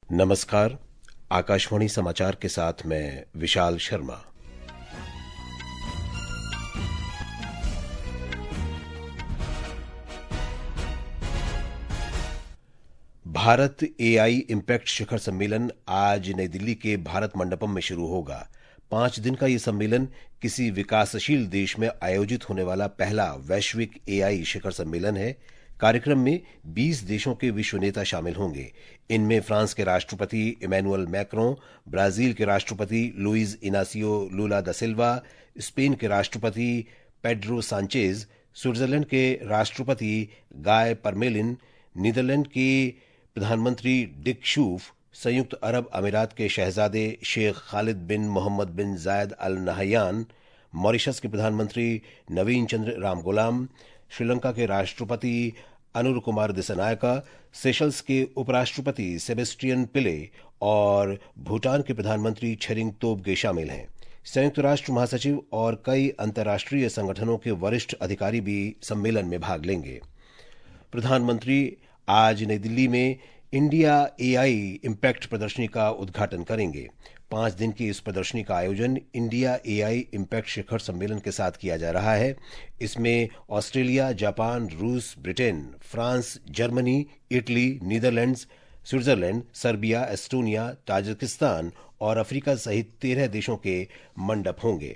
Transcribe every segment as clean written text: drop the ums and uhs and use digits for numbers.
नमस्कार। आकाशवाणी समाचार के साथ मैं विशाल शर्मा। भारत एआई इम्पैक्ट शिखर सम्मेलन आज नई दिल्ली के भारत मंडपम में शुरू होगा। 5 दिन का ये सम्मेलन किसी विकासशील देश में आयोजित होने वाला पहला वैश्विक एआई शिखर सम्मेलन है। कार्यक्रम में 20 देशों के विश्व नेता शामिल होंगे। इनमें फ्रांस के राष्ट्रपति इमैनुअल मैक्रों, ब्राजील के राष्ट्रपति लुइज इनासियो लूला दा सिल्वा, स्पेन के राष्ट्रपति पेड्रो सांचेज, स्विट्जरलैंड के राष्ट्रपति गाय परमेलिन, नीदरलैंड के प्रधानमंत्री डिक शूफ, संयुक्त अरब अमीरात के शहजादे शेख खालिद बिन मोहम्मद बिन जायद अल नहयान, मॉरिशस के प्रधानमंत्री नवीन चंद्र रामगुलाम, श्रीलंका के राष्ट्रपति अनुर कुमार दिसानायका, सेशल्स के उपराष्ट्रपति सेबेस्टियन पिले और भूटान के प्रधानमंत्री छरिंग तोब्गे शामिल हैं। संयुक्त राष्ट्र महासचिव और कई अंतर्राष्ट्रीय संगठनों के वरिष्ठ अधिकारी भी सम्मेलन में भाग लेंगे। प्रधानमंत्री आज नई दिल्ली में इंडिया एआई इम्पैक्ट प्रदर्शनी का उद्घाटन करेंगे। 5 दिन की इस प्रदर्शनी का आयोजन इंडिया एआई इम्पैक्ट शिखर सम्मेलन के साथ किया जा रहा है। इसमें ऑस्ट्रेलिया, जापान, रूस, Britain, France, Germany, Italy, Netherlands, Switzerland, Serbia, Estonia, Tajikistan और अफ्रीका सहित 13 देशों के मंडप होंगे।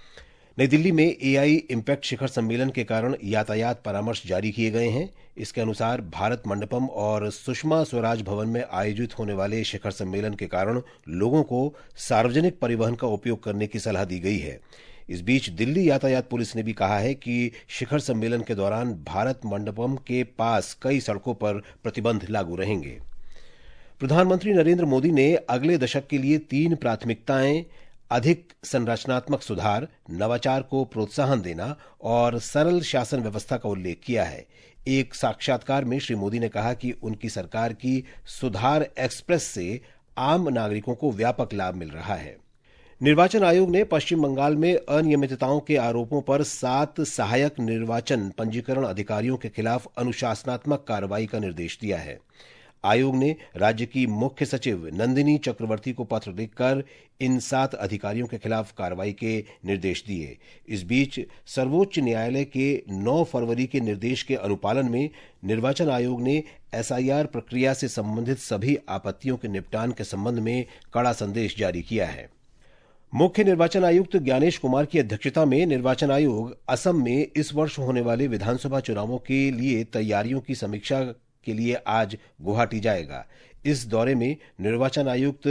नई दिल्ली में एआई इम्पैक्ट शिखर सम्मेलन के कारण यातायात परामर्श जारी किए गए हैं। इसके अनुसार भारत मंडपम और सुषमा स्वराज भवन में आयोजित होने वाले शिखर सम्मेलन के कारण लोगों को सार्वजनिक परिवहन का उपयोग करने की सलाह दी गई है। इस बीच दिल्ली यातायात पुलिस ने भी कहा है कि शिखर सम्मेलन के दौरान भारत मंडपम के पास कई सड़कों पर प्रतिबंध लागू रहेंगे। प्रधानमंत्री नरेंद्र मोदी ने अगले दशक के लिए 3 प्राथमिकताएं अधिक संरचनात्मक सुधार, नवाचार को प्रोत्साहन देना और सरल शासन व्यवस्था का उल्लेख किया है। एक साक्षात्कार में श्री मोदी ने कहा कि उनकी सरकार की सुधार एक्सप्रेस से आम नागरिकों को व्यापक लाभ मिल रहा है। निर्वाचन आयोग ने पश्चिम बंगाल में अनियमितताओं के आरोपों पर 7 सहायक निर्वाचन पंजीकरण अधिकारियों के खिलाफ अनुशासनात्मक कार्रवाई का निर्देश दिया है। आयोग ने राज्य की मुख्य सचिव नंदिनी चक्रवर्ती को पत्र लिखकर इन 7 अधिकारियों के खिलाफ कार्रवाई के निर्देश दिए। इस बीच सर्वोच्च न्यायालय के 9 फरवरी के निर्देश के अनुपालन में निर्वाचन आयोग ने एसआईआर प्रक्रिया से संबंधित सभी आपत्तियों के निपटान के संबंध में कड़ा संदेश जारी किया है। मुख्य निर्वाचन आयुक्त ज्ञानेश कुमार की अध्यक्षता में निर्वाचन आयोग असम में इस वर्ष होने वाले विधानसभा चुनावों के लिए तैयारियों की समीक्षा के लिए आज गुवाहाटी जाएगा। इस दौरे में निर्वाचन आयुक्त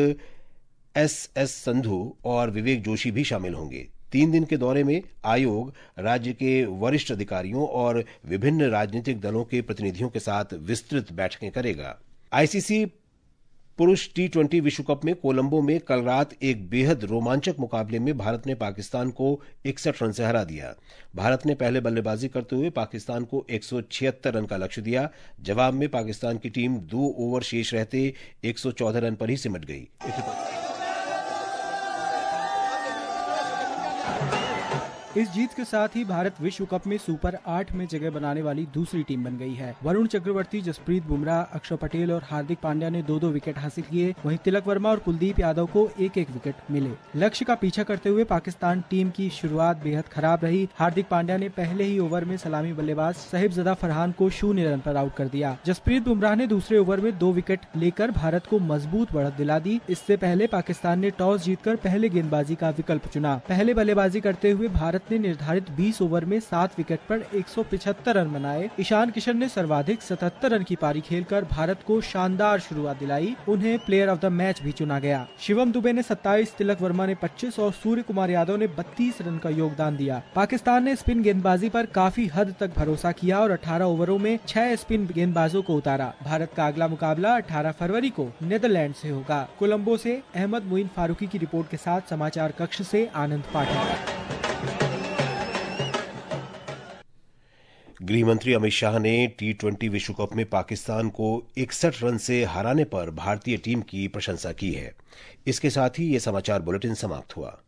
एस संधू और विवेक जोशी भी शामिल होंगे। 3 दिन के दौरे में आयोग राज्य के वरिष्ठ अधिकारियों और विभिन्न राजनीतिक दलों के प्रतिनिधियों के साथ विस्तृत बैठकें करेगा। आईसीसी पुरुष टी20 विश्व कप में कोलंबो में कल रात एक बेहद रोमांचक मुकाबले में भारत ने पाकिस्तान को 61 रन से हरा दिया। भारत ने पहले बल्लेबाजी करते हुए पाकिस्तान को 176 रन का लक्ष्य दिया। जवाब में पाकिस्तान की टीम 2 ओवर शेष रहते 114 रन पर ही सिमट गई। इस जीत के साथ ही भारत विश्व कप में सुपर 8 में जगह बनाने वाली दूसरी टीम बन गई है। वरुण चक्रवर्ती, जसप्रीत बुमराह, अक्षर पटेल और हार्दिक पांड्या ने 2-2 विकेट हासिल किए। वहीं तिलक वर्मा और कुलदीप यादव को 1-1 विकेट मिले। लक्ष्य का पीछा करते हुए पाकिस्तान टीम की शुरुआत बेहद खराब रही। हार्दिक पांड्या ने पहले ही ओवर में सलामी बल्लेबाज साहिबजादा फरहान को 0 रन पर आउट कर दिया। जसप्रीत बुमराह ने दूसरे ओवर में 2 विकेट लेकर भारत को मजबूत बढ़त दिला दी। इससे पहले पाकिस्तान ने टॉस जीतकर पहले गेंदबाजी का विकल्प चुना। पहले बल्लेबाजी करते हुए भारत ने निर्धारित 20 ओवर में 7 विकेट पर 175 रन बनाए। ईशान किशन ने सर्वाधिक 77 रन की पारी खेलकर भारत को शानदार शुरुआत दिलाई। उन्हें प्लेयर ऑफ द मैच भी चुना गया। शिवम दुबे ने 27, तिलक वर्मा ने 25 और सूर्य कुमार यादव ने 32 रन का योगदान दिया। पाकिस्तान ने स्पिन गेंदबाजी पर काफी हद तक भरोसा किया और 18 ओवरों में 6 स्पिन गेंदबाजों को उतारा। भारत का अगला मुकाबला 18 फरवरी को नीदरलैंड से होगा। कोलंबो से अहमद मुइन फारूकी की रिपोर्ट के साथ समाचार कक्ष से आनंद पाठक। गृहमंत्री अमित शाह ने टी20 विश्व कप में पाकिस्तान को 61 रन से हराने पर भारतीय टीम की प्रशंसा की है। इसके साथ ही ये समाचार बुलेटिन समाप्त हुआ।